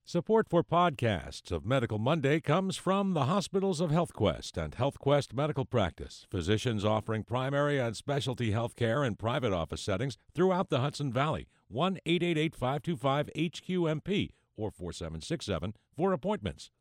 Support for podcasts of Medical Monday comes from the hospitals of HealthQuest and HealthQuest Medical Practice, physicians offering primary and specialty health care in private office settings throughout the Hudson Valley. 1-888-525-HQMP or 4767 for appointments.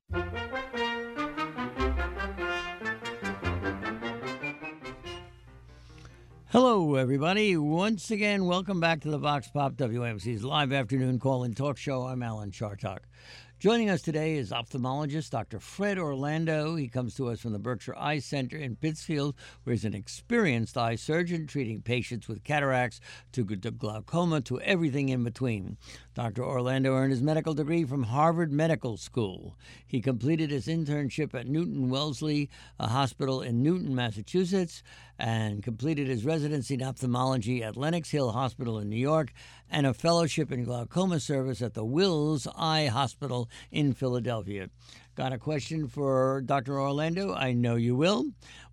Hello, everybody. Once again, welcome back to the Vox Pop WMC's live afternoon call-in talk show. I'm Alan Chartock. Joining us today is ophthalmologist Dr. Fred Orlando. He comes to us from the Berkshire Eye Center in Pittsfield, where he's an experienced eye surgeon treating patients with cataracts to glaucoma to everything in between. Dr. Orlando earned his medical degree from Harvard Medical School. He completed his internship at Newton Wellesley Hospital in Newton, Massachusetts, and completed his residency in ophthalmology at Lenox Hill Hospital in New York and a fellowship in glaucoma service at the Wills Eye Hospital in Philadelphia. Got a question for Dr. Orlando? I know you will.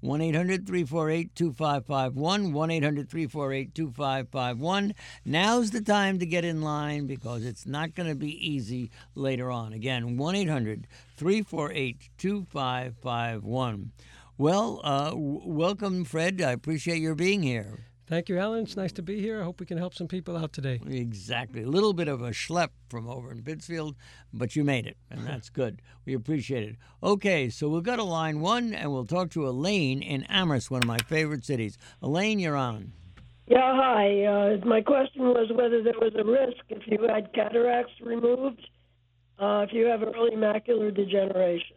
1-800-348-2551, 1-800-348-2551. Now's the time to get in line because it's not going to be easy later on. Again, 1-800-348-2551. Well, welcome, Fred. I appreciate your being here. Thank you, Alan. It's nice to be here. I hope we can help some people out today. Exactly. A little bit of a schlep from over in Pittsfield, but you made it, and that's good. We appreciate it. Okay, so we'll go to line one, and we'll talk to Elaine in Amherst, one of my favorite cities. Elaine, you're on. Yeah, hi. My question was whether there was a risk if you had cataracts removed, if you have early macular degeneration.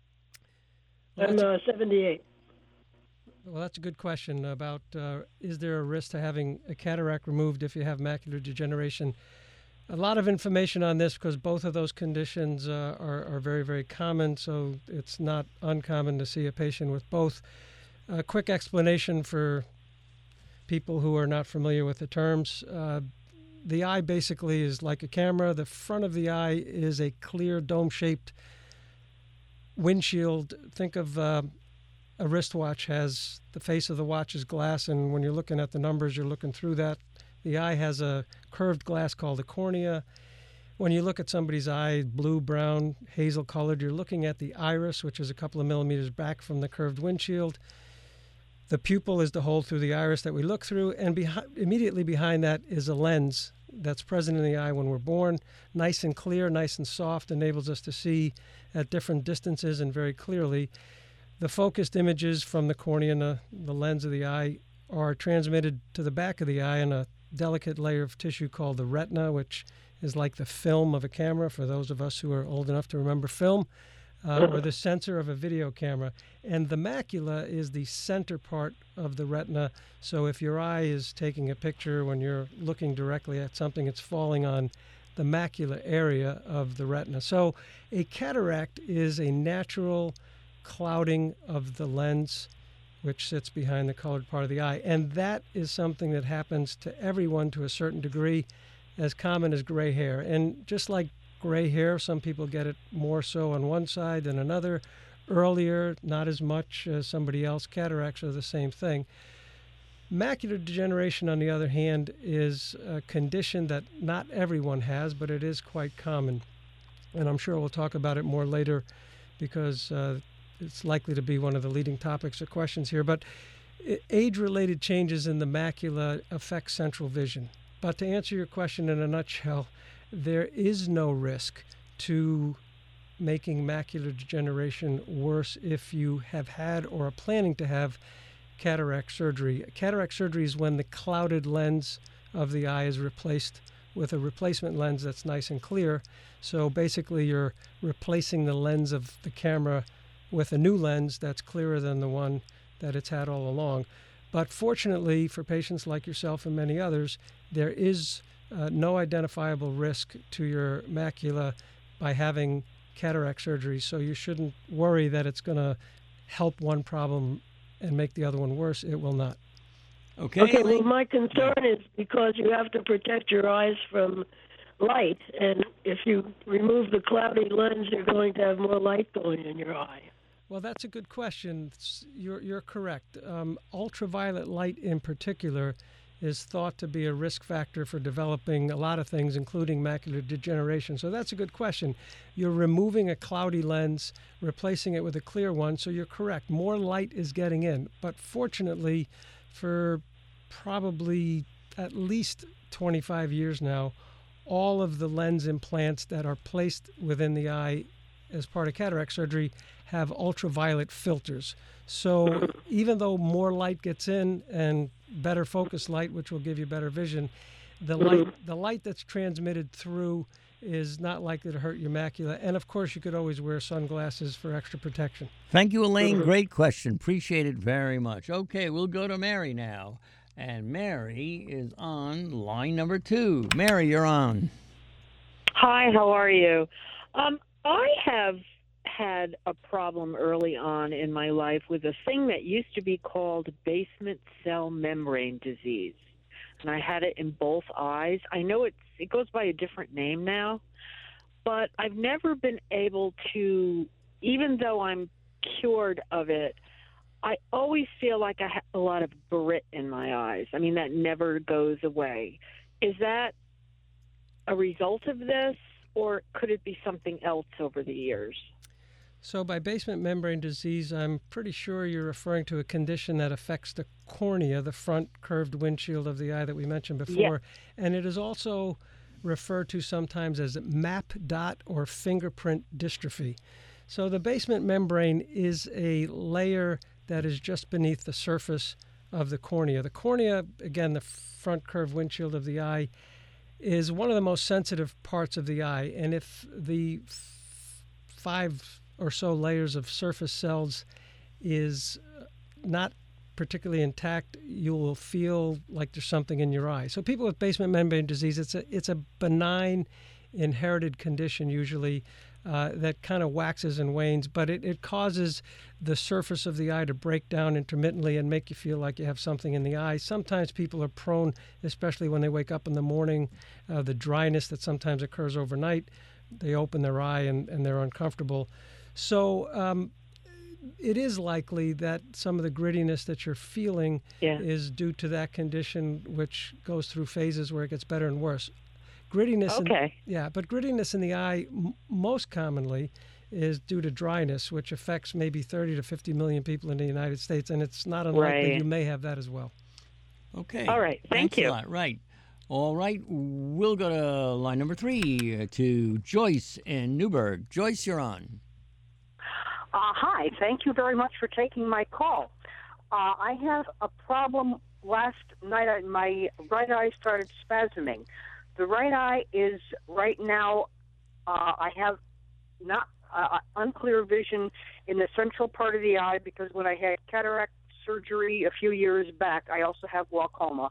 I'm 78. Well, that's a good question about is there a risk to having a cataract removed if you have macular degeneration? A lot of information on this because both of those conditions are very, very common, so it's not uncommon to see a patient with both. A quick explanation for people who are not familiar with the terms. The eye basically is like a camera. The front of the eye is a clear dome-shaped windshield. Think of a wristwatch has the face of the watch is glass, and when you're looking at the numbers, you're looking through that. The eye has a curved glass called the cornea. When you look at somebody's eye, blue, brown, hazel colored, you're looking at the iris, which is a couple of millimeters back from the curved windshield. The pupil is the hole through the iris that we look through, and immediately behind that is a lens that's present in the eye when we're born. Nice and clear, nice and soft, enables us to see at different distances and very clearly. The focused images from the cornea and the lens of the eye are transmitted to the back of the eye in a delicate layer of tissue called the retina, which is like the film of a camera for those of us who are old enough to remember film, or the sensor of a video camera. And the macula is the center part of the retina. So if your eye is taking a picture when you're looking directly at something, it's falling on the macular area of the retina. So a cataract is a natural clouding of the lens, which sits behind the colored part of the eye. And that is something that happens to everyone to a certain degree, as common as gray hair. And just like gray hair, some people get it more so on one side than another. Earlier, not as much as somebody else. Cataracts are the same thing. Macular degeneration, on the other hand, is a condition that not everyone has, but it is quite common. And I'm sure we'll talk about it more later because it's likely to be one of the leading topics or questions here. But age-related changes in the macula affect central vision. But to answer your question in a nutshell, there is no risk to making macular degeneration worse if you have had or are planning to have cataract surgery. Cataract surgery is when the clouded lens of the eye is replaced with a replacement lens that's nice and clear. So basically you're replacing the lens of the camera with a new lens that's clearer than the one that it's had all along. But fortunately for patients like yourself and many others, there is no identifiable risk to your macula by having cataract surgery. So you shouldn't worry that it's going to help one problem and make the other one worse. It will not. Okay, well, my concern is because you have to protect your eyes from light, and if you remove the cloudy lens, you're going to have more light going in your eye. Well, that's a good question. You're correct. Ultraviolet light in particular is thought to be a risk factor for developing a lot of things, including macular degeneration. So that's a good question. You're removing a cloudy lens, replacing it with a clear one, so you're correct. More light is getting in. But fortunately, for probably at least 25 years now, all of the lens implants that are placed within the eye as part of cataract surgery have ultraviolet filters. So even though more light gets in and better focus light, which will give you better vision, the light that's transmitted through is not likely to hurt your macula. And of course, you could always wear sunglasses for extra protection. Thank you, Elaine. Great question. Appreciate it very much. Okay, we'll go to Mary now. And Mary is on line number 2. Mary, you're on. Hi, how are you? I have had a problem early on in my life with a thing that used to be called basement cell membrane disease. And I had it in both eyes. I know it goes by a different name now, but I've never been able to, even though I'm cured of it, I always feel like I have a lot of grit in my eyes. I mean, that never goes away. Is that a result of this, or could it be something else over the years? So by basement membrane disease, I'm pretty sure you're referring to a condition that affects the cornea, the front curved windshield of the eye that we mentioned before. Yeah. And it is also referred to sometimes as map dot or fingerprint dystrophy. So the basement membrane is a layer that is just beneath the surface of the cornea. The cornea, again, the front curved windshield of the eye, is one of the most sensitive parts of the eye. And if the 5 or so layers of surface cells is not particularly intact, you will feel like there's something in your eye. So people with basement membrane disease, it's a benign inherited condition usually that kind of waxes and wanes, but it causes the surface of the eye to break down intermittently and make you feel like you have something in the eye. Sometimes people are prone, especially when they wake up in the morning, the dryness that sometimes occurs overnight, they open their eye and they're uncomfortable. So it is likely that some of the grittiness that you're feeling is due to that condition, which goes through phases where it gets better and worse. Grittiness, but grittiness in the eye most commonly is due to dryness, which affects maybe 30 to 50 million people in the United States, and it's not unlikely you may have that as well. Okay. All right. Thank you. A lot. Right. All right. We'll go to line number 3 to Joyce in Newburgh. Joyce, you're on. Hi. Thank you very much for taking my call. I have a problem. Last night, my right eye started spasming. The right eye is right now, I have not unclear vision in the central part of the eye because when I had cataract surgery a few years back, I also have glaucoma.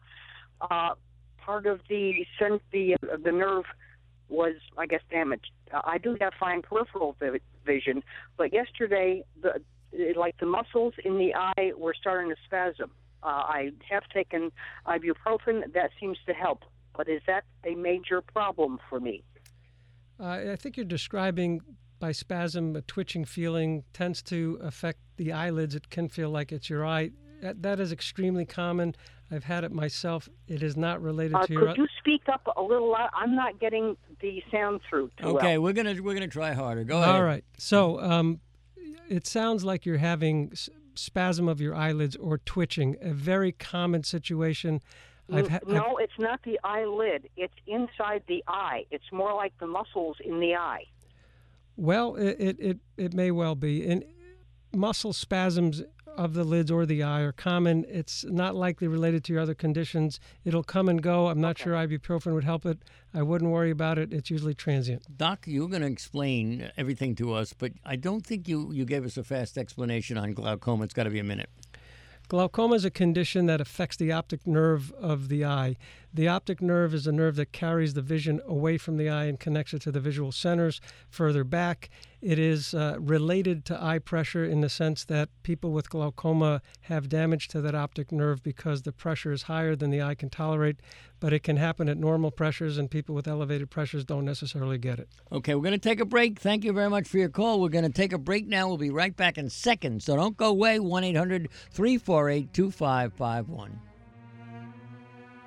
Part of the nerve was, I guess, damaged. I do have fine peripheral vision, but yesterday, the muscles in the eye were starting to spasm. I have taken ibuprofen. That seems to help. But is that a major problem for me? I think you're describing by spasm a twitching feeling tends to affect the eyelids. It can feel like it's your eye. That is extremely common. I've had it myself. It is not related to your... Could you speak up a little loud? I'm not getting the sound through too Okay, well. we're gonna try harder. Go ahead. All right. So it sounds like you're having spasm of your eyelids or twitching, a very common situation. No, it's not the eyelid. It's inside the eye. It's more like the muscles in the eye. Well, it may well be. And muscle spasms of the lids or the eye are common. It's not likely related to your other conditions. It'll come and go. I'm not sure ibuprofen would help it. I wouldn't worry about it. It's usually transient. Doc, you're going to explain everything to us, but I don't think you gave us a fast explanation on glaucoma. It's got to be a minute. Glaucoma is a condition that affects the optic nerve of the eye. The optic nerve is a nerve that carries the vision away from the eye and connects it to the visual centers further back. It is related to eye pressure in the sense that people with glaucoma have damage to that optic nerve because the pressure is higher than the eye can tolerate, but it can happen at normal pressures, and people with elevated pressures don't necessarily get it. Okay, we're going to take a break. Thank you very much for your call. We're going to take a break now. We'll be right back in seconds, so don't go away. 1-800-348-2551.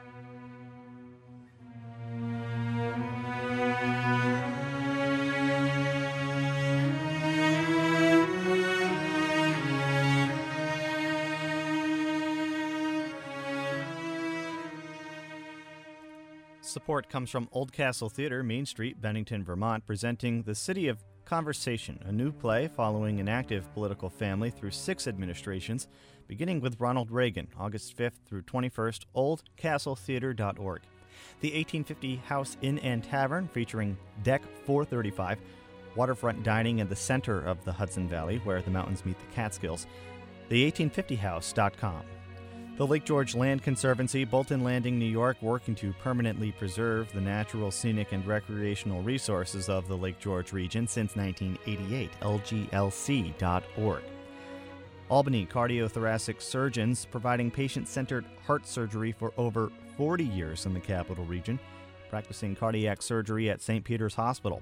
Support comes from Old Castle Theatre, Main Street, Bennington, Vermont, presenting The City of Conversation, a new play following an active political family through 6 administrations, beginning with Ronald Reagan, August 5th through 21st, oldcastletheatre.org. The 1850 House Inn and Tavern, featuring Deck 435, waterfront dining in the center of the Hudson Valley, where the mountains meet the Catskills, the1850house.com. The Lake George Land Conservancy, Bolton Landing, New York, working to permanently preserve the natural, scenic, and recreational resources of the Lake George region since 1988, lglc.org. Albany Cardiothoracic Surgeons, providing patient-centered heart surgery for over 40 years in the capital region, practicing cardiac surgery at St. Peter's Hospital,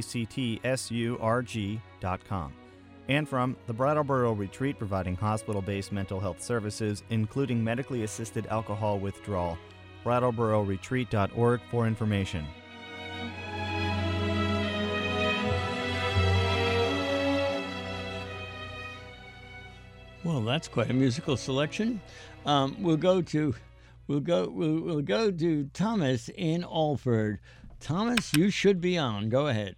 actsurg.com. And from the Brattleboro Retreat, providing hospital-based mental health services, including medically assisted alcohol withdrawal. BrattleboroRetreat.org for information. Well, that's quite a musical selection. We'll go to Thomas in Alford. Thomas, you should be on. Go ahead.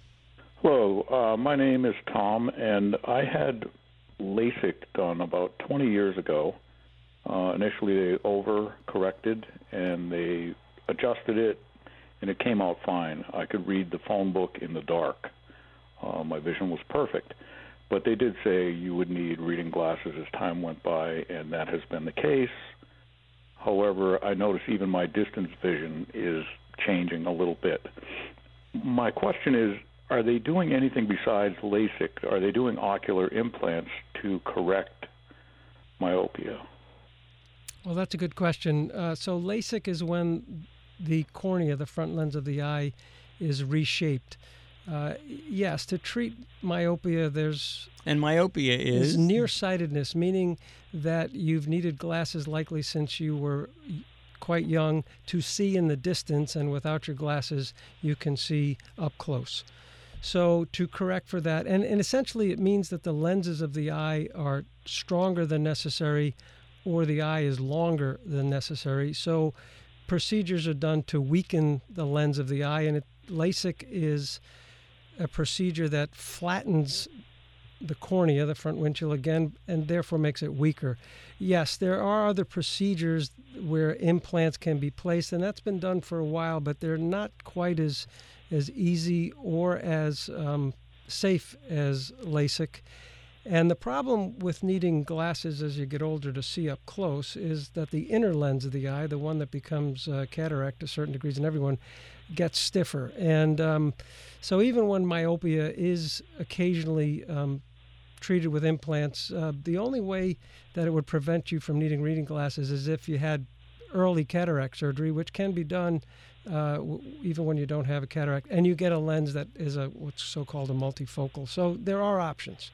Hello, my name is Tom, and I had LASIK done about 20 years ago. Initially, they over-corrected, and they adjusted it, and it came out fine. I could read the phone book in the dark. My vision was perfect. But they did say you would need reading glasses as time went by, and that has been the case. However, I notice even my distance vision is changing a little bit. My question is, are they doing anything besides LASIK? Are they doing ocular implants to correct myopia? Well, that's a good question. So LASIK is when the cornea, the front lens of the eye, is reshaped. Yes, to treat myopia, And myopia is? Nearsightedness, meaning that you've needed glasses likely since you were quite young to see in the distance, and without your glasses, you can see up close. So to correct for that, and essentially it means that the lenses of the eye are stronger than necessary, or the eye is longer than necessary. So procedures are done to weaken the lens of the eye, and LASIK is a procedure that flattens the cornea, the front windshield again, and therefore makes it weaker. Yes, there are other procedures where implants can be placed, and that's been done for a while, but they're not quite as easy or as safe as LASIK. And the problem with needing glasses as you get older to see up close is that the inner lens of the eye, the one that becomes cataract to certain degrees in everyone, gets stiffer. And so even when myopia is occasionally treated with implants, the only way that it would prevent you from needing reading glasses is if you had early cataract surgery, which can be done even when you don't have a cataract, and you get a lens that is what's so-called a multifocal. So there are options.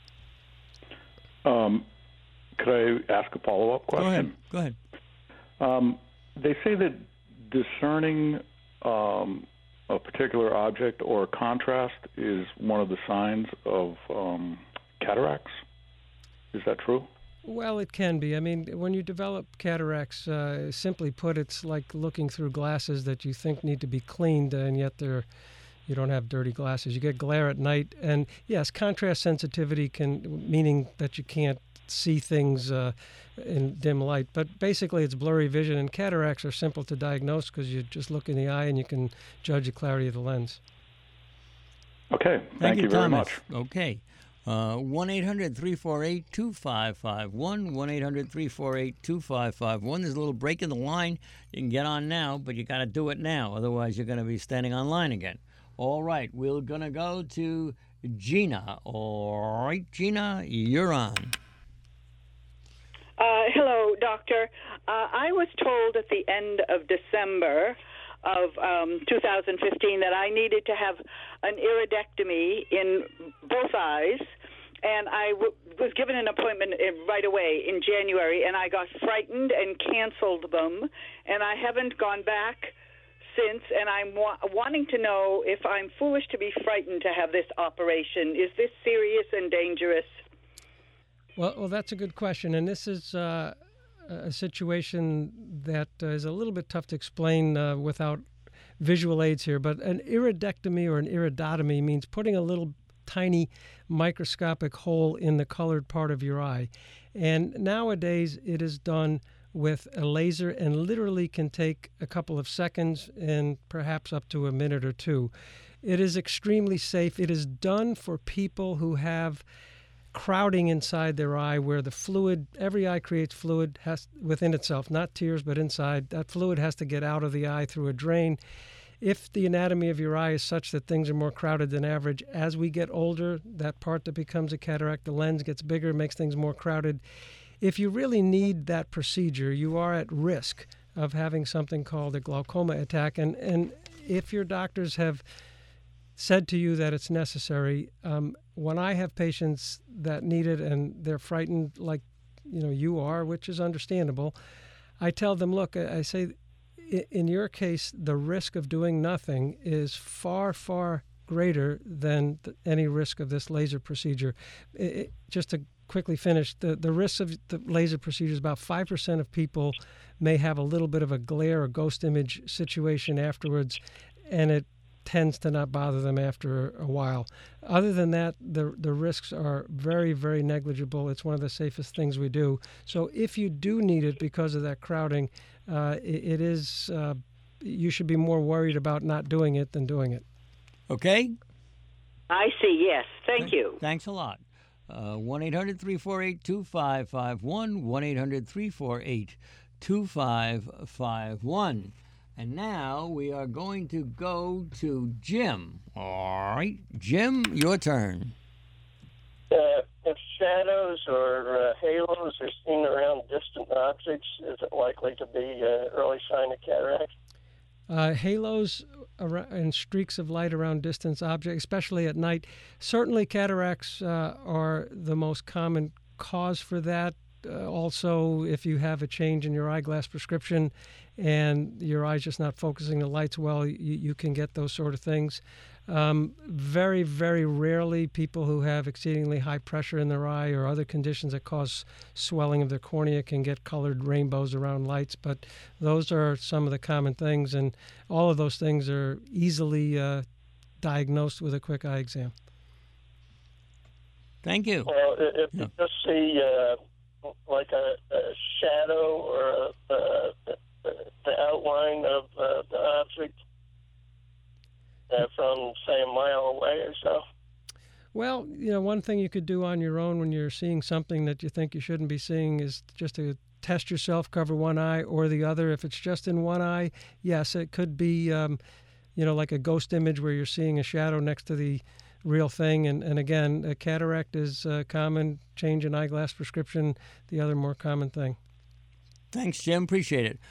Could I ask a follow-up question? Go ahead. They say that discerning a particular object or contrast is one of the signs of cataracts. Is that true? Well, it can be. I mean, when you develop cataracts, simply put, it's like looking through glasses that you think need to be cleaned, and yet you don't have dirty glasses. You get glare at night, and yes, contrast sensitivity meaning that you can't see things in dim light. But basically, it's blurry vision, and cataracts are simple to diagnose because you just look in the eye and you can judge the clarity of the lens. Okay, thank you very Thomas. much. Okay. 1-800-348-2551, 1-800-348-2551. There's a little break in the line. You can get on now, but you got to do it now. Otherwise, you're going to be standing on line again. All right, we're going to go to Gina. All right, Gina, you're on. Hello, doctor. I was told at the end of December of 2015 that I needed to have an iridectomy in both eyes, and I was given an appointment right away in January, and I got frightened and canceled them, and I haven't gone back since, and I'm wanting to know if I'm foolish to be frightened to have this operation. Is this serious and dangerous? Well, that's a good question, and this is a situation that is a little bit tough to explain without visual aids here, but an iridectomy or an iridotomy means putting a little tiny microscopic hole in the colored part of your eye. And nowadays it is done with a laser and literally can take a couple of seconds and perhaps up to a minute or two. It is extremely safe. It is done for people who have crowding inside their eye, where the fluid, every eye creates fluid within itself, not tears, but inside. That fluid has to get out of the eye through a drain. If the anatomy of your eye is such that things are more crowded than average, as we get older, that part that becomes a cataract, the lens gets bigger, makes things more crowded. If you really need that procedure, you are at risk of having something called a glaucoma attack. And if your doctors have said to you that it's necessary, when I have patients that need it and they're frightened like you are, which is understandable, I tell them, look, I say, in your case, the risk of doing nothing is far, far greater than any risk of this laser procedure. Just to quickly finish, the risk of the laser procedure is about 5% of people may have a little bit of a glare or ghost image situation afterwards, and it tends to not bother them after a while. Other than that, the risks are very, very negligible. It's one of the safest things we do. So if you do need it because of that crowding, you should be more worried about not doing it than doing it. Okay? I see, yes. Thank you. Thanks a lot. 1-800-348-2551, 1-800-348-2551. And now we are going to go to Jim. All right, Jim, your turn. If shadows or halos are seen around distant objects, is it likely to be an early sign of cataract? Halos and streaks of light around distant objects, especially at night. Certainly cataracts are the most common cause for that. Also, if you have a change in your eyeglass prescription and your eye's just not focusing the lights well, you can get those sort of things. Very, very rarely people who have exceedingly high pressure in their eye or other conditions that cause swelling of their cornea can get colored rainbows around lights, but those are some of the common things, and all of those things are easily diagnosed with a quick eye exam. Thank you. Well, if you just see like a shadow or the outline of the object from, say, a mile away or so? Well, one thing you could do on your own when you're seeing something that you think you shouldn't be seeing is just to test yourself, cover one eye or the other. If it's just in one eye, yes, it could be, like a ghost image where you're seeing a shadow next to the real thing. And again, a cataract is a common change in eyeglass prescription, the other more common thing. Thanks, Jim. Appreciate it.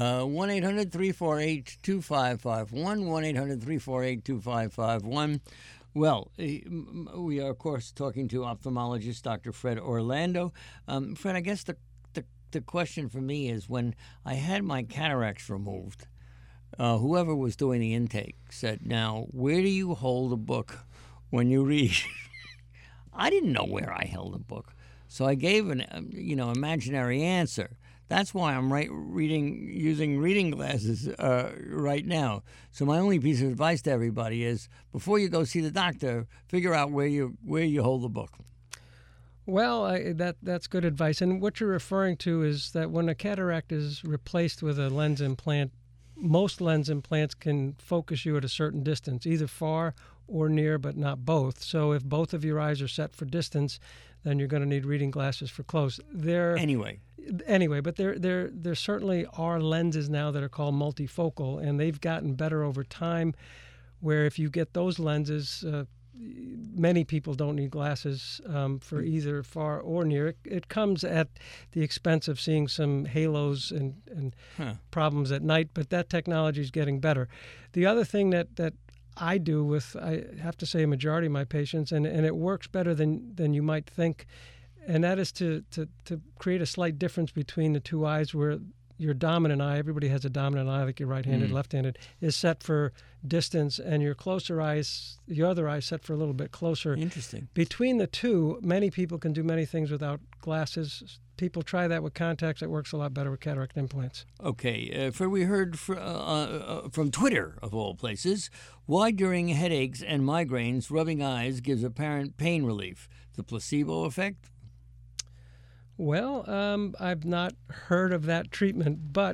1-800-348-2551, 1-800-348-2551. Well, we are, of course, talking to ophthalmologist Dr. Fred Orlando. Fred, I guess the question for me is, when I had my cataracts removed, whoever was doing the intake said, now, where do you hold a book when you read? I didn't know where I held a book, so I gave an imaginary answer. That's why I'm using reading glasses right now. So my only piece of advice to everybody is, before you go see the doctor, figure out where you hold the book. Well, that's good advice. And what you're referring to is that when a cataract is replaced with a lens implant, most lens implants can focus you at a certain distance, either far or near, but not both. So if both of your eyes are set for distance, then you're going to need reading glasses for close. Anyway, but there certainly are lenses now that are called multifocal, and they've gotten better over time, where if you get those lenses, many people don't need glasses for either far or near. It comes at the expense of seeing some halos and problems at night, but that technology is getting better. The other thing that I do with, I have to say, a majority of my patients, and it works better than you might think, and that is to create a slight difference between the two eyes, where your dominant eye, everybody has a dominant eye, like your right-handed, left-handed, is set for distance, and your closer eyes, your other eye, is set for a little bit closer. Interesting. Between the two, many people can do many things without glasses. People try that with contacts. It works a lot better with cataract implants. Okay, Fred, we heard from Twitter, of all places, why during headaches and migraines, rubbing eyes gives apparent pain relief. The placebo effect? Well, I've not heard of that treatment, but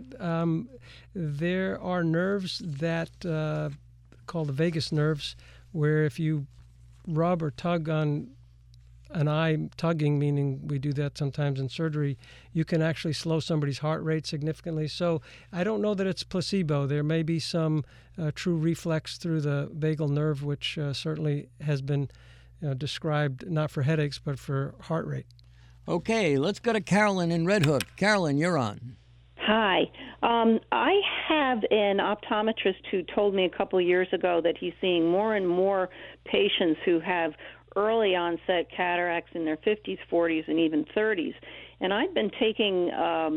there are nerves that called the vagus nerves, where if you rub or tug on an eye, tugging meaning we do that sometimes in surgery, you can actually slow somebody's heart rate significantly. So I don't know that it's placebo. There may be some true reflex through the vagal nerve, which certainly has been described not for headaches but for heart rate. Okay, let's go to Carolyn in Red Hook. Carolyn, you're on. Hi. I have an optometrist who told me a couple of years ago that he's seeing more and more patients who have early onset cataracts in their 50s, 40s, and even 30s. And I've been taking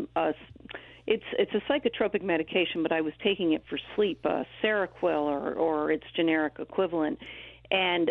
it's a psychotropic medication, but I was taking it for sleep, Seroquel or its generic equivalent. And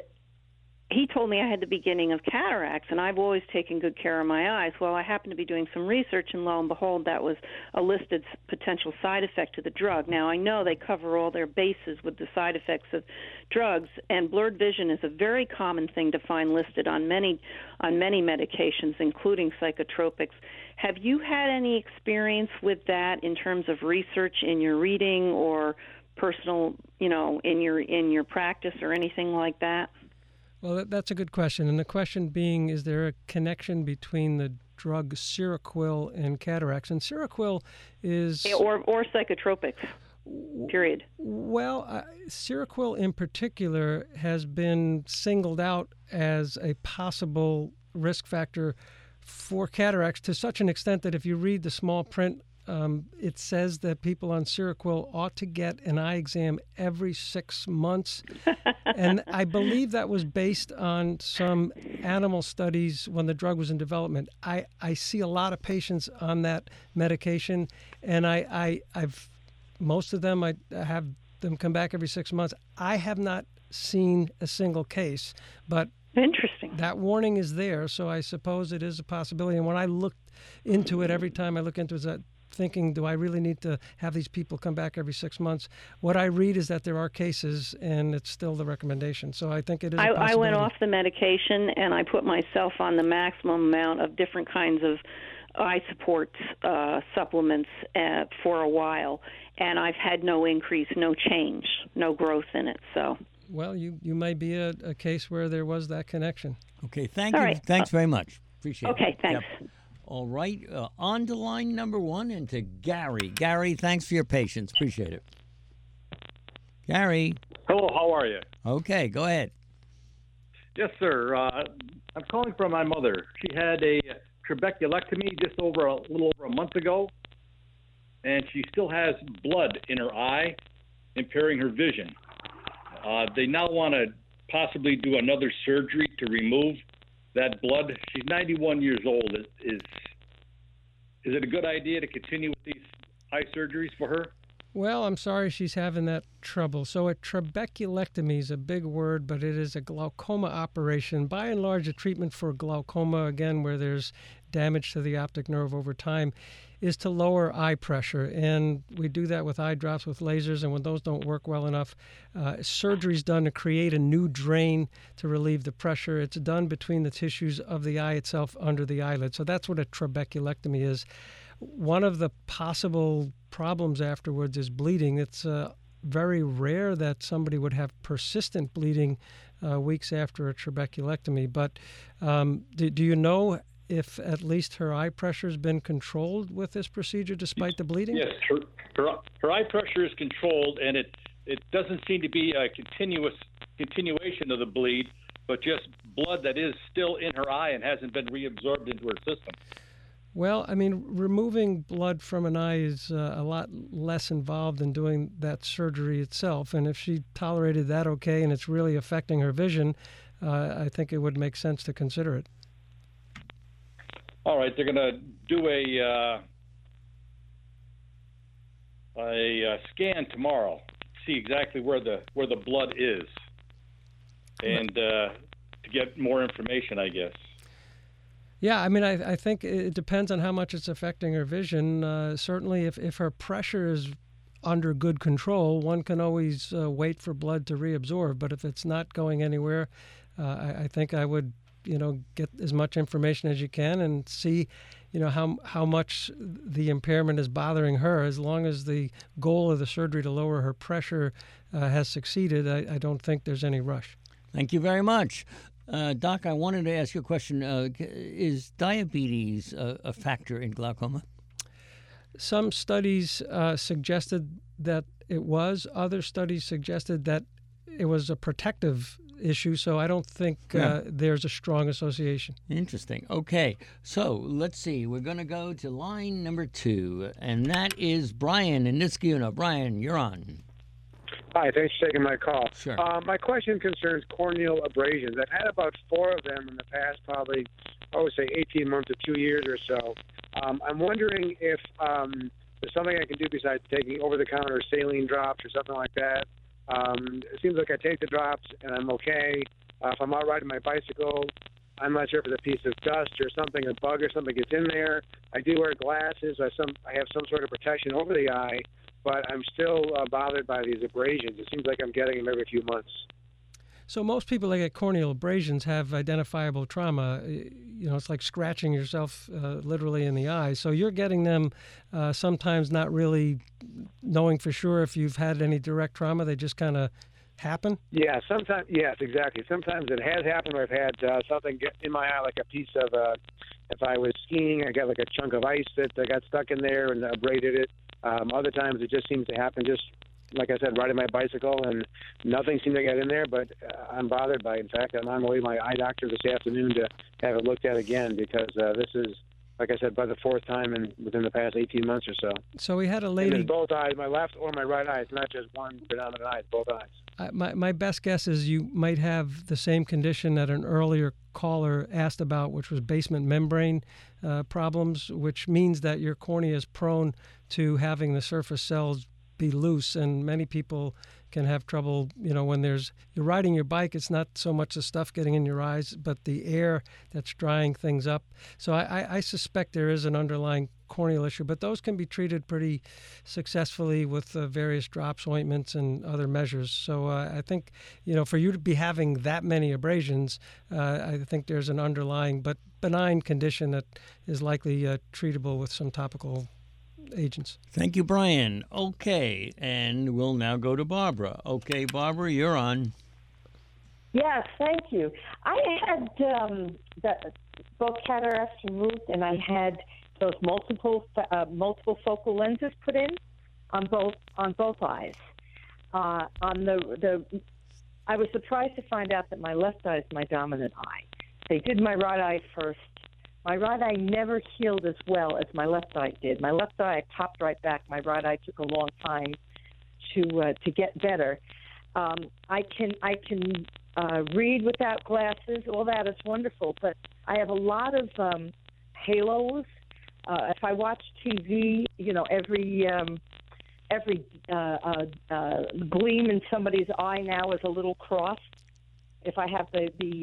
he told me I had the beginning of cataracts, and I've always taken good care of my eyes. Well, I happened to be doing some research, and lo and behold, that was a listed potential side effect to the drug. Now, I know they cover all their bases with the side effects of drugs, and blurred vision is a very common thing to find listed on many medications, including psychotropics. Have you had any experience with that in terms of research in your reading or personal, in your practice or anything like that? Well, that's a good question. And the question being, is there a connection between the drug Seroquel and cataracts? And Seroquel is... Or psychotropics, period. Well, Seroquel in particular has been singled out as a possible risk factor for cataracts to such an extent that if you read the small print, it says that people on Seroquel ought to get an eye exam every 6 months. And I believe that was based on some animal studies when the drug was in development. I see a lot of patients on that medication, and I've most of them, I have them come back every 6 months. I have not seen a single case, but interesting. That warning is there, so I suppose it is a possibility. And when I look into it, every time I look into it, thinking, do I really need to have these people come back every 6 months? What I read is that there are cases, and it's still the recommendation. So I think it is a possibility. I went off the medication, and I put myself on the maximum amount of different kinds of eye support supplements for a while, and I've had no increase, no change, no growth in it. So, well, you may be a case where there was that connection. Okay, thank you. Right. Thanks very much. Appreciate it. Okay, thanks. Yep. All right, on to line number one and to Gary. Gary, thanks for your patience. Appreciate it. Gary. Hello, how are you? Okay, go ahead. Yes, sir. I'm calling from my mother. She had a trabeculectomy just a little over a month ago, and she still has blood in her eye, impairing her vision. They now want to possibly do another surgery to remove that blood. She's 91 years old. Is it a good idea to continue with these eye surgeries for her? Well, I'm sorry she's having that trouble. So a trabeculectomy is a big word, but it is a glaucoma operation. By and large, a treatment for glaucoma, again, where there's damage to the optic nerve over time, is to lower eye pressure. And we do that with eye drops, with lasers, and when those don't work well enough, surgery is done to create a new drain to relieve the pressure. It's done between the tissues of the eye itself under the eyelid. So that's what a trabeculectomy is. One of the possible problems afterwards is bleeding. It's very rare that somebody would have persistent bleeding weeks after a trabeculectomy. But do you know if at least her eye pressure has been controlled with this procedure despite the bleeding? Yes, her eye pressure is controlled, and it doesn't seem to be a continuation of the bleed, but just blood that is still in her eye and hasn't been reabsorbed into her system. Well, I mean, removing blood from an eye is a lot less involved than doing that surgery itself. And if she tolerated that okay and it's really affecting her vision, I think it would make sense to consider it. All right, they're going to do a scan tomorrow, see exactly where the blood is, and to get more information, I guess. Yeah, I mean, I think it depends on how much it's affecting her vision. Certainly, if her pressure is under good control, one can always wait for blood to reabsorb. But if it's not going anywhere, I think I would, get as much information as you can and see, how much the impairment is bothering her. As long as the goal of the surgery to lower her pressure has succeeded, I don't think there's any rush. Thank you very much. Doc, I wanted to ask you a question. Is diabetes a factor in glaucoma? Some studies suggested that it was. Other studies suggested that it was a protective issue, so I don't think there's a strong association. Interesting. Okay, so let's see. We're going to go to line number 2, and that is Brian in Niskayuna. Brian, you're on. Hi, thanks for taking my call. Sure. My question concerns corneal abrasions. I've had about 4 of them in the past, probably, I would say 18 months to 2 years or so. I'm wondering if there's something I can do besides taking over-the-counter saline drops or something like that. It seems like I take the drops and I'm okay. If I'm out riding my bicycle, I'm not sure if it's a piece of dust or something, a bug or something gets in there. I do wear glasses. I have some sort of protection over the eye, but I'm still bothered by these abrasions. It seems like I'm getting them every few months. So most people that get corneal abrasions have identifiable trauma. It's like scratching yourself literally in the eye. So you're getting them sometimes not really knowing for sure if you've had any direct trauma. They just kind of happen? Yeah, sometimes. Yes, exactly. Sometimes it has happened where I've had something get in my eye, like a piece of, if I was skiing, I got like a chunk of ice that got stuck in there and abraded it. Other times it just seems to happen just, like I said, riding my bicycle, and nothing seemed to get in there, but I'm bothered by it. In fact, I'm on my way to my eye doctor this afternoon to have it looked at again because this is, like I said, by the 4th time within the past 18 months or so. So we had a lady... And it's both eyes, my left or my right eye. It's not just one predominant eye, it's both eyes. My best guess is you might have the same condition that an earlier caller asked about, which was basement membrane problems, which means that your cornea is prone to having the surface cells be loose, and many people can have trouble, when you're riding your bike, it's not so much the stuff getting in your eyes, but the air that's drying things up. So I suspect there is an underlying corneal issue, but those can be treated pretty successfully with various drops, ointments, and other measures. So I think, for you to be having that many abrasions, I think there's an underlying but benign condition that is likely treatable with some topical agents. Thank you, Brian. Okay, and we'll now go to Barbara. Okay, Barbara, you're on. Yes, thank you. I had both cataracts removed, and I had those multiple focal lenses put in on both eyes. I was surprised to find out that my left eye is my dominant eye. They did my right eye first. My right eye never healed as well as my left eye did. My left eye popped right back. My right eye took a long time to get better. I can read without glasses. All that is wonderful, but I have a lot of halos. If I watch TV, every gleam in somebody's eye now is a little cross. If I have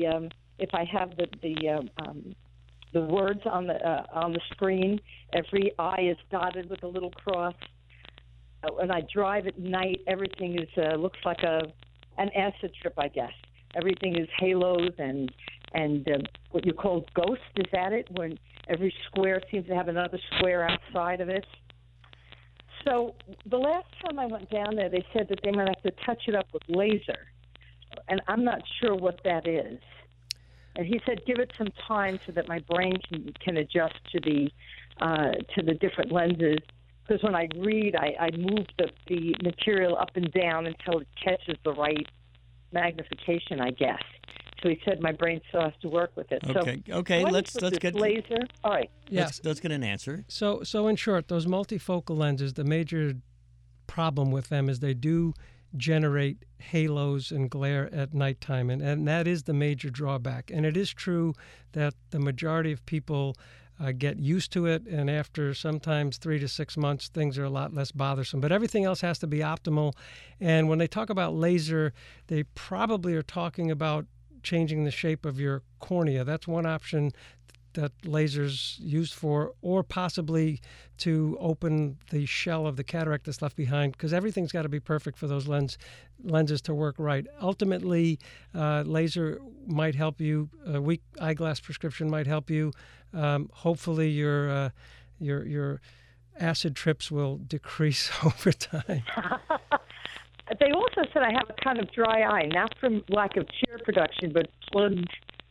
the words on the screen, every eye is dotted with a little cross. When I drive at night, everything is looks like an acid trip, I guess. Everything is halos and what you call ghost. Is that it? When every square seems to have another square outside of it. So the last time I went down there, they said that they might have to touch it up with laser, and I'm not sure what that is. And he said, give it some time so that my brain can adjust to the different lenses. Because when I read, I move the material up and down until it catches the right magnification, I guess. So he said my brain still has to work with it. Okay. Let's get laser. All right. Yes. Let's get an answer. So in short, those multifocal lenses, the major problem with them is they do generate halos and glare at nighttime, and that is the major drawback. And it is true that the majority of people get used to it, and after sometimes 3 to 6 months, things are a lot less bothersome. But everything else has to be optimal. And when they talk about laser, they probably are talking about changing the shape of your cornea. That's one option that laser's used for, or possibly to open the shell of the cataract that's left behind, because everything's got to be perfect for those lenses to work right. Ultimately, laser might help you. A weak eyeglass prescription might help you. Hopefully, your acid trips will decrease over time. They also said I have a kind of dry eye, not from lack of tear production, but plugged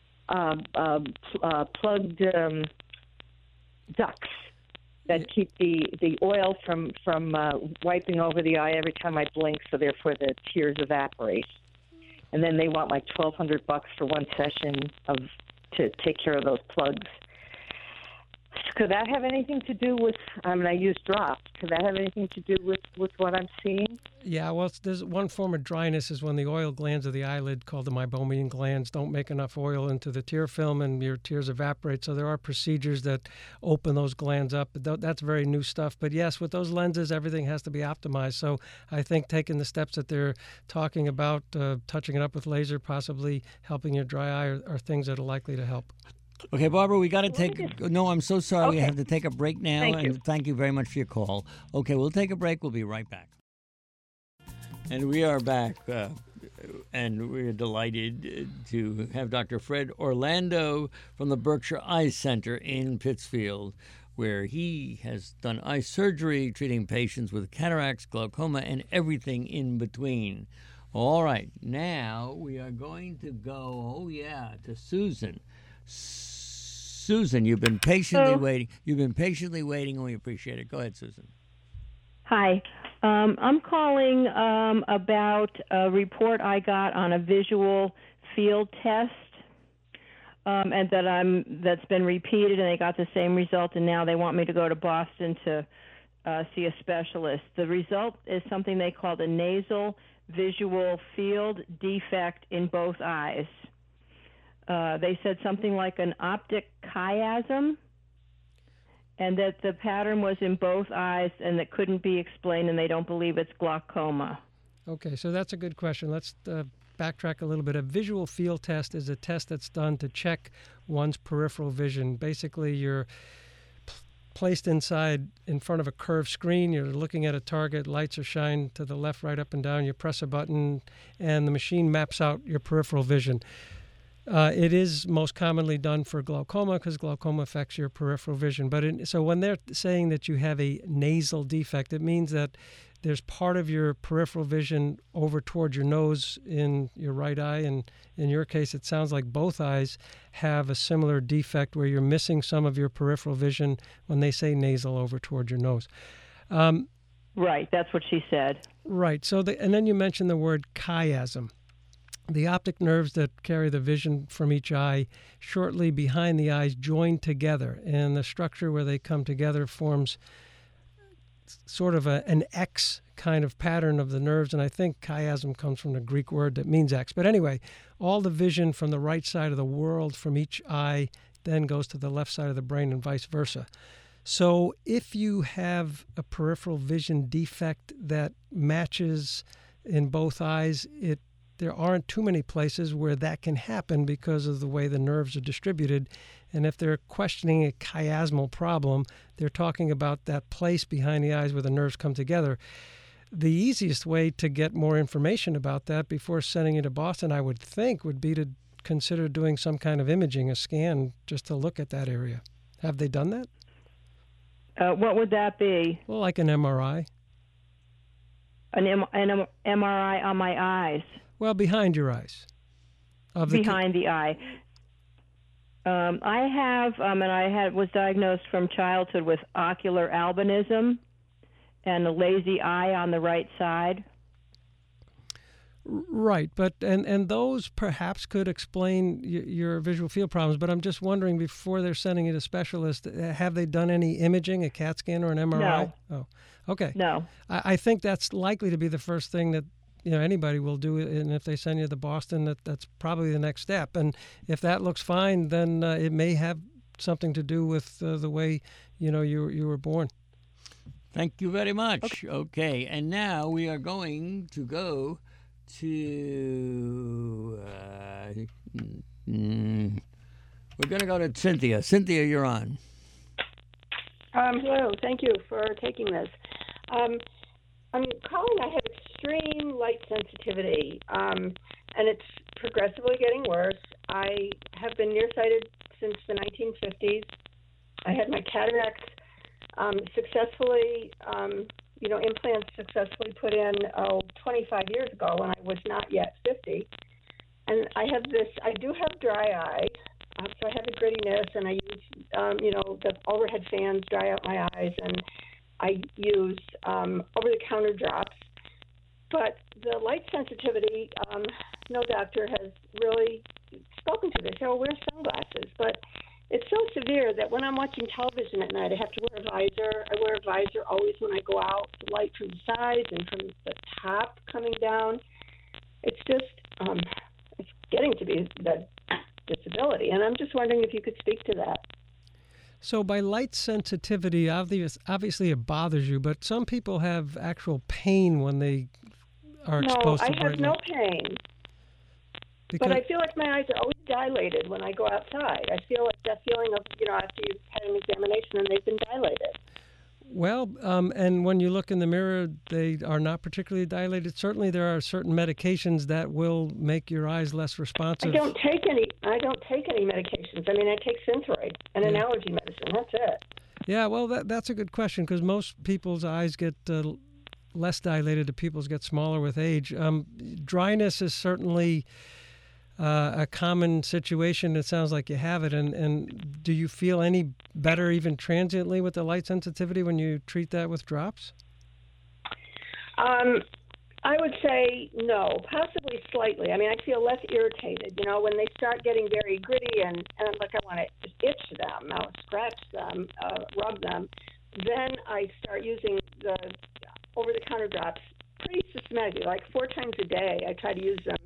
ducts that keep the oil from wiping over the eye every time I blink, so therefore the tears evaporate. And then they want like $1,200 for one session to take care of those plugs. Could that have anything to do with, I use drops. Could that have anything to do with what I'm seeing? Yeah, well, there's one form of dryness is when the oil glands of the eyelid, called the meibomian glands, don't make enough oil into the tear film and your tears evaporate. So there are procedures that open those glands up. That's very new stuff. But yes, with those lenses, everything has to be optimized. So I think taking the steps that they're talking about, touching it up with laser, possibly helping your dry eye are things that are likely to help. Okay, Barbara, we got to take... No, I'm so sorry. Okay. We have to take a break now. Thank you very much for your call. Okay, we'll take a break. We'll be right back. And we are back, and we're delighted to have Dr. Fred Orlando from the Berkshire Eye Center in Pittsfield, where he has done eye surgery, treating patients with cataracts, glaucoma, and everything in between. All right, now we are going to go, to Susan. Susan, you've been patiently waiting. You've been patiently waiting, and we appreciate it. Go ahead, Susan. Hi. I'm calling about a report I got on a visual field test, and that's been repeated, and they got the same result, and now they want me to go to Boston to see a specialist. The result is something they call the nasal visual field defect in both eyes. They said something like an optic chiasm, and that the pattern was in both eyes and that couldn't be explained, and they don't believe it's glaucoma. Okay, so that's a good question. Let's backtrack a little bit. A visual field test is a test that's done to check one's peripheral vision. Basically, you're placed in front of a curved screen. You're looking at a target. Lights are shined to the left, right, up, and down. You press a button, and the machine maps out your peripheral vision. It is most commonly done for glaucoma because glaucoma affects your peripheral vision. So when they're saying that you have a nasal defect, it means that there's part of your peripheral vision over toward your nose in your right eye. And in your case, it sounds like both eyes have a similar defect where you're missing some of your peripheral vision when they say nasal over toward your nose. Right, that's what she said. Right. So, and then you mentioned the word chiasm. The optic nerves that carry the vision from each eye shortly behind the eyes join together, and the structure where they come together forms sort of an X kind of pattern of the nerves, and I think chiasm comes from the Greek word that means X. But anyway, all the vision from the right side of the world from each eye then goes to the left side of the brain and vice versa. So if you have a peripheral vision defect that matches in both eyes, there aren't too many places where that can happen because of the way the nerves are distributed. And if they're questioning a chiasmal problem, they're talking about that place behind the eyes where the nerves come together. The easiest way to get more information about that before sending you to Boston, I would think, would be to consider doing some kind of imaging, a scan, just to look at that area. Have they done that? What would that be? Well, like an MRI. An MRI on my eyes? Well, behind your eyes. Behind the eye. I have, and I was diagnosed from childhood with ocular albinism and a lazy eye on the right side. Right, but and those perhaps could explain your visual field problems, but I'm just wondering, before they're sending you to specialist, have they done any imaging, a CAT scan or an MRI? No. Oh, okay. No. I think that's likely to be the first thing that anybody will do, and if they send you to Boston, that's probably the next step. And if that looks fine, then it may have something to do with the way you were born. Thank you very much. Okay, and now we are going to go to. We're going to go to Cynthia. Cynthia, you're on. Hello. Thank you for taking this. I'm calling. I have extreme light sensitivity, and it's progressively getting worse. I have been nearsighted since the 1950s. I had my cataracts successfully, implants successfully put in 25 years ago when I was not yet 50. And I do have dry eye, so I have a grittiness, and I use, the overhead fans dry out my eyes, and I use over-the-counter drops. But the light sensitivity, no doctor has really spoken to this. I'll wear sunglasses, but it's so severe that when I'm watching television at night, I have to wear a visor. I wear a visor always when I go out, the light from the sides and from the top coming down. It's just, it's getting to be the disability. And I'm just wondering if you could speak to that. So by light sensitivity, obviously it bothers you, but some people have actual pain when they are exposed to bright light. No, I have no pain. But I feel like my eyes are always dilated when I go outside. I feel like that feeling of, after you've had an examination and they've been dilated. Well, and when you look in the mirror, they are not particularly dilated. Certainly there are certain medications that will make your eyes less responsive. I don't take any medications. I mean, I take Synthroid and an allergy medicine. That's it. Yeah, well, that's a good question because most people's eyes get less dilated, the people's get smaller with age. Dryness is certainly a common situation. It sounds like you have it. And do you feel any better even transiently with the light sensitivity when you treat that with drops? I would say no, possibly slightly. I mean, I feel less irritated. When they start getting very gritty and like I want to just itch them, I'll scratch them, rub them, then I start using the over-the-counter drops pretty systematically, like 4 times a day. I try to use them,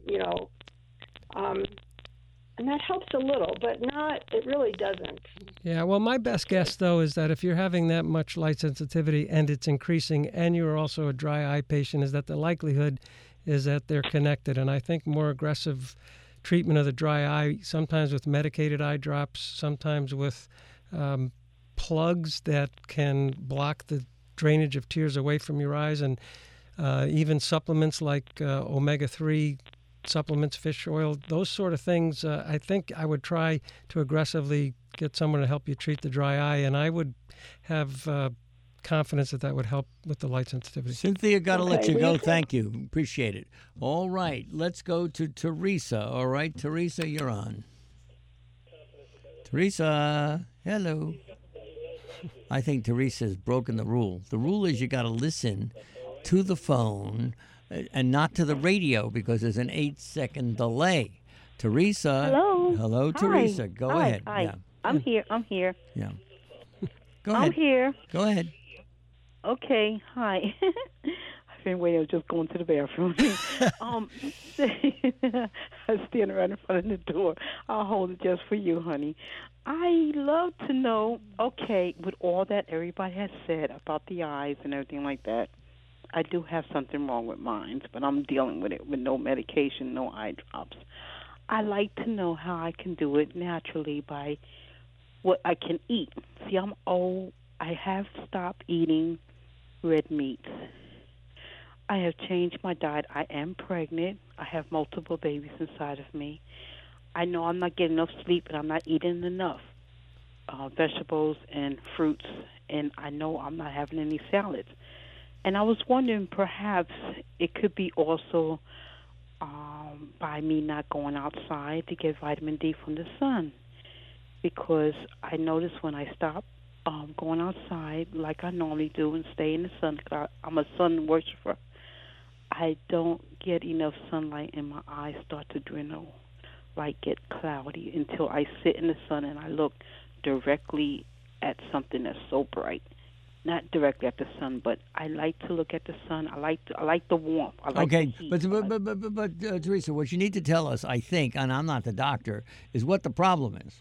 and that helps a little, but it really doesn't. Yeah, well, my best guess, though, is that if you're having that much light sensitivity and it's increasing and you're also a dry eye patient, is that the likelihood is that they're connected. And I think more aggressive treatment of the dry eye, sometimes with medicated eye drops, sometimes with plugs that can block the drainage of tears away from your eyes, and even supplements like omega-3 supplements, fish oil, those sort of things. I think I would try to aggressively get someone to help you treat the dry eye, and I would have confidence that would help with the light sensitivity. Cynthia, got to let you go. Thank you. Appreciate it. All right, let's go to Teresa. All right, Teresa, you're on. Teresa, hello. I think Teresa's broken the rule. The rule is you got to listen to the phone and not to the radio because there's an 8-second delay. Teresa. Hello. Hello, Hi. Teresa. Go ahead. Hi. Yeah. I'm here. Yeah. Go ahead. I'm here. Go ahead. Okay. Hi. I've been waiting. I was just going to the bathroom. I stand right in front of the door. I'll hold it just for you, honey. I love to know, okay, with all that everybody has said about the eyes and everything like that, I do have something wrong with mine, but I'm dealing with it with no medication, no eye drops. I like to know how I can do it naturally by what I can eat. See, I'm old. I have stopped eating red meats. I have changed my diet. I am pregnant. I have multiple babies inside of me. I know I'm not getting enough sleep, and I'm not eating enough vegetables and fruits, and I know I'm not having any salads. And I was wondering, perhaps it could be also by me not going outside to get vitamin D from the sun, because I notice when I stop going outside like I normally do and stay in the sun, 'cause I'm a sun worshiper, I don't get enough sunlight and my eyes start to dwindle, like get cloudy, until I sit in the sun and I look directly at something that's so bright. Not directly at the sun, but I like to look at the sun. I like the warmth. I like the heat. But Teresa, what you need to tell us, I think, and I'm not the doctor, is what the problem is.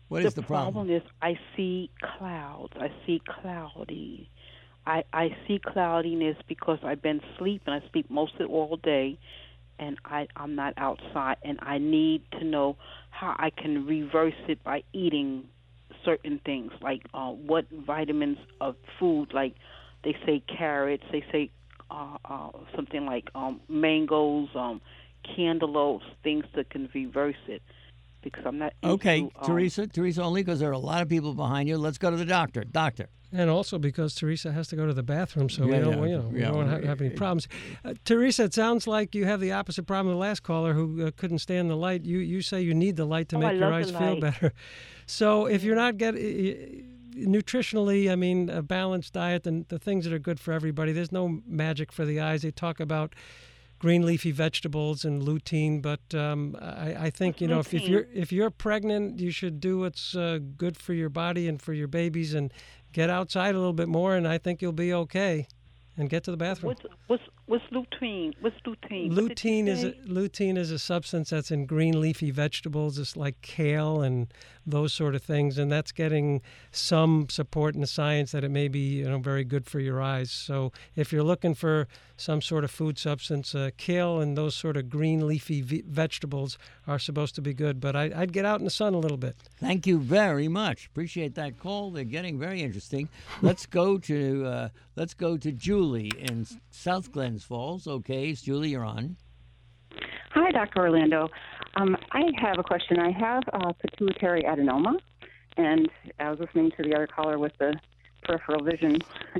What is the problem? The problem is I see clouds. I see cloudy. I see cloudiness because I've been sleeping. I sleep mostly all day, and I'm not outside. And I need to know how I can reverse it by eating certain things, like what vitamins of food, like they say carrots, they say something like mangoes, cantaloupes, things that can reverse it. Because I'm not okay, Teresa, only because there are a lot of people behind you. Let's go to the doctor. Doctor. And also because Teresa has to go to the bathroom, so we don't have any problems. Teresa, it sounds like you have the opposite problem of the last caller who couldn't stand the light. You say you need the light to make your eyes feel better. So if you're not nutritionally, I mean, a balanced diet and the things that are good for everybody, there's no magic for the eyes. They talk about green leafy vegetables and lutein, but I think if you're pregnant, you should do what's good for your body and for your babies, and get outside a little bit more, and I think you'll be okay. And get to the bathroom. What's lutein? What's lutein? Lutein is a substance that's in green leafy vegetables. It's like kale and those sort of things, and that's getting some support in the science that it may be very good for your eyes. So if you're looking for some sort of food substance, kale and those sort of green leafy vegetables are supposed to be good. But I'd get out in the sun a little bit. Thank you very much. Appreciate that call. They're getting very interesting. Let's go to Julie in South Glens Falls. Okay, Julie, you're on. Hi, Dr. Orlando. I have a question. I have pituitary adenoma, and I was listening to the other caller with the peripheral vision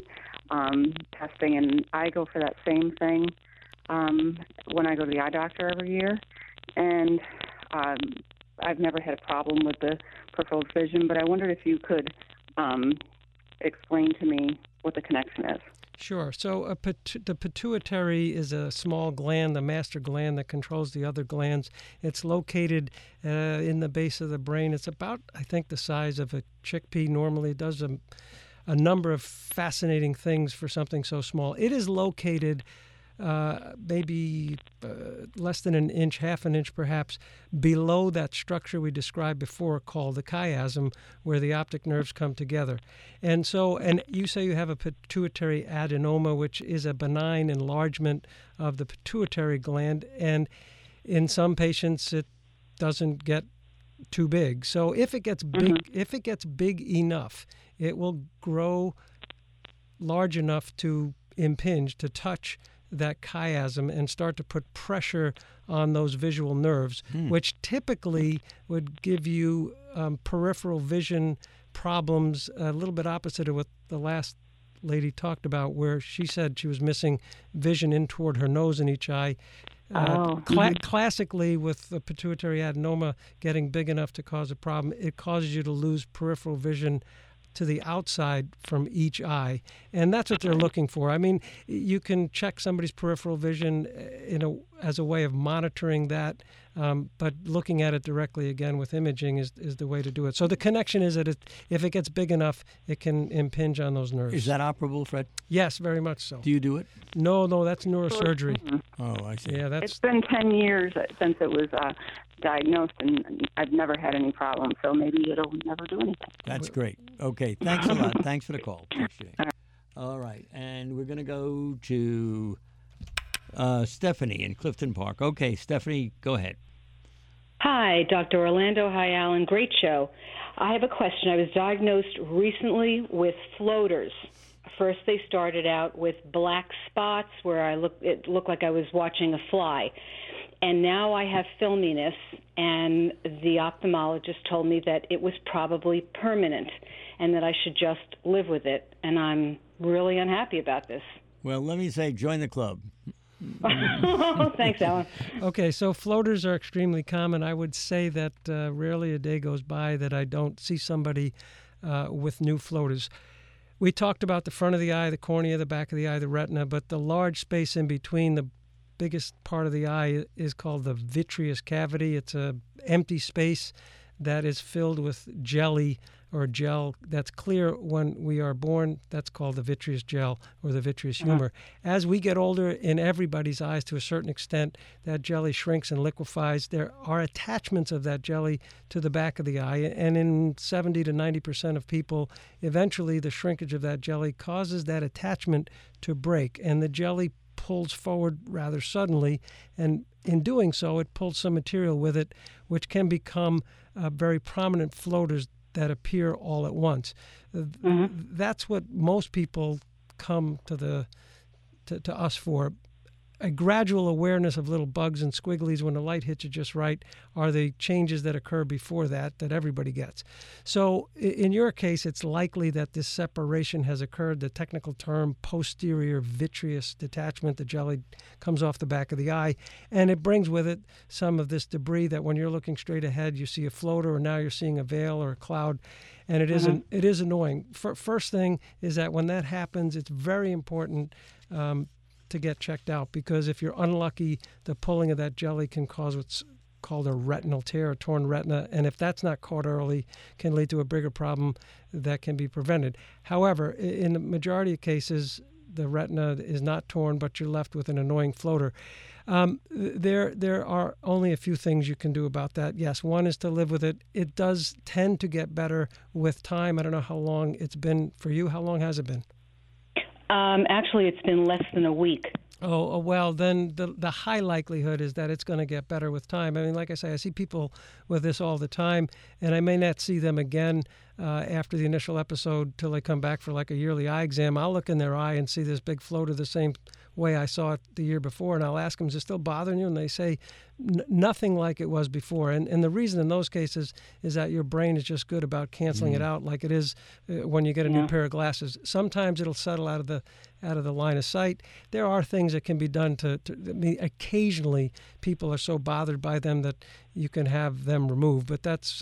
testing, and I go for that same thing when I go to the eye doctor every year. And I've never had a problem with the peripheral vision, but I wondered if you could explain to me what the connection is. Sure. So the pituitary is a small gland, the master gland that controls the other glands. It's located in the base of the brain. It's about, I think, the size of a chickpea normally. It does a number of fascinating things for something so small. It is located maybe less than an inch, half an inch perhaps, below that structure we described before called the chiasm, where the optic nerves come together. And you say you have a pituitary adenoma, which is a benign enlargement of the pituitary gland, and in some patients it doesn't get too big. So if it gets big enough, it will grow large enough to impinge, to touch that chiasm and start to put pressure on those visual nerves, which typically would give you peripheral vision problems, a little bit opposite of what the last lady talked about, where she said she was missing vision in toward her nose in each eye. Classically, with the pituitary adenoma getting big enough to cause a problem, it causes you to lose peripheral vision to the outside from each eye, and that's what they're looking for. I mean, you can check somebody's peripheral vision as a way of monitoring that, but looking at it directly again with imaging is the way to do it. So the connection is that if it gets big enough, it can impinge on those nerves. Is that operable, Fred? Yes, very much so. Do you do it? No, that's neurosurgery. Oh, I see. Yeah, It's been 10 years since it was diagnosed, and I've never had any problems, so maybe it'll never do anything. That's great. Okay, thanks a lot. Thanks for the call. Appreciate it. All right, and we're going to go to Stephanie in Clifton Park. Okay, Stephanie, go ahead. Hi, Dr. Orlando. Hi, Alan. Great show. I have a question. I was diagnosed recently with floaters. First, they started out with black spots where it looked like I was watching a fly. And now I have filminess, and the ophthalmologist told me that it was probably permanent and that I should just live with it. And I'm really unhappy about this. Well, let me say, join the club. Thanks, Alan. Okay, so floaters are extremely common. I would say that rarely a day goes by that I don't see somebody with new floaters. We talked about the front of the eye, the cornea, the back of the eye, the retina, but the large space in between, the biggest part of the eye, is called the vitreous cavity. It's an empty space that is filled with jelly or gel that's clear when we are born. That's called the vitreous gel or the vitreous humor. As we get older, in everybody's eyes to a certain extent, that jelly shrinks and liquefies. There are attachments of that jelly to the back of the eye, and in 70 to 90% of people, eventually the shrinkage of that jelly causes that attachment to break, and the jelly pulls forward rather suddenly, and in doing so, it pulls some material with it, which can become very prominent floaters that appear all at once. That's what most people come to us for. A gradual awareness of little bugs and squigglies when the light hits you just right are the changes that occur before that everybody gets. So in your case, it's likely that this separation has occurred. The technical term, posterior vitreous detachment, the jelly comes off the back of the eye, and it brings with it some of this debris that when you're looking straight ahead, you see a floater, or now you're seeing a veil or a cloud, and it is annoying. First thing is that when that happens, it's very important to get checked out, because if you're unlucky, the pulling of that jelly can cause what's called a retinal tear, a torn retina, and if that's not caught early, can lead to a bigger problem that can be prevented. However, in the majority of cases, the retina is not torn, but you're left with an annoying floater. There are only a few things you can do about that. Yes, one is to live with it. It does tend to get better with time. I don't know how long it's been for you. How long has it been? Actually, it's been less than a week. Oh, well, then the high likelihood is that it's going to get better with time. I mean, like I say, I see people with this all the time, and I may not see them again after the initial episode till they come back for like a yearly eye exam. I'll look in their eye and see this big floater the same way I saw it the year before, and I'll ask them, is it still bothering you? And they say nothing like it was before. And the reason in those cases is that your brain is just good about canceling it out, like it is when you get a new pair of glasses. Sometimes it'll settle out of the line of sight. There are things that can be done to I mean, occasionally people are so bothered by them that you can have them removed, but that's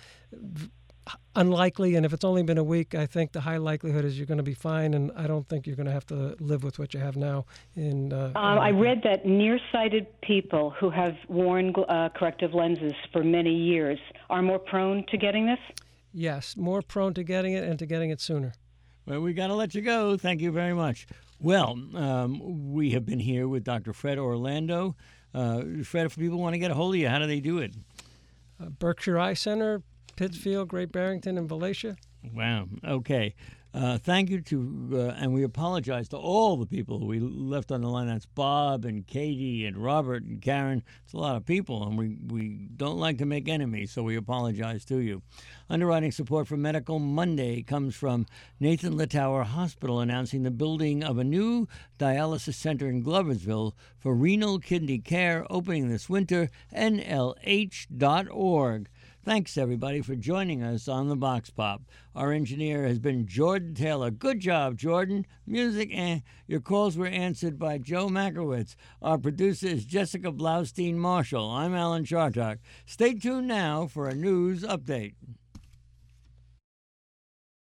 unlikely, and if it's only been a week, I think the high likelihood is you're going to be fine, and I don't think you're going to have to live with what you have now. I read that nearsighted people who have worn corrective lenses for many years are more prone to getting this? Yes, more prone to getting it and to getting it sooner. Well, we got to let you go. Thank you very much. Well, we have been here with Dr. Fred Orlando. Fred, if people want to get a hold of you, how do they do it? Berkshire Eye Center, Pittsfield, Great Barrington, and Valatia. Wow. Okay. Thank you to, and we apologize to all the people we left on the line. That's Bob and Katie and Robert and Karen. It's a lot of people, and we don't like to make enemies, so we apologize to you. Underwriting support for Medical Monday comes from Nathan Littauer Hospital, announcing the building of a new dialysis center in Gloversville for renal kidney care, opening this winter, nlh.org. Thanks, everybody, for joining us on the Box Pop. Our engineer has been Jordan Taylor. Good job, Jordan. Music, Your calls were answered by Joe Makowitz. Our producer is Jessica Blaustein-Marshall. I'm Alan Chartock. Stay tuned now for a news update.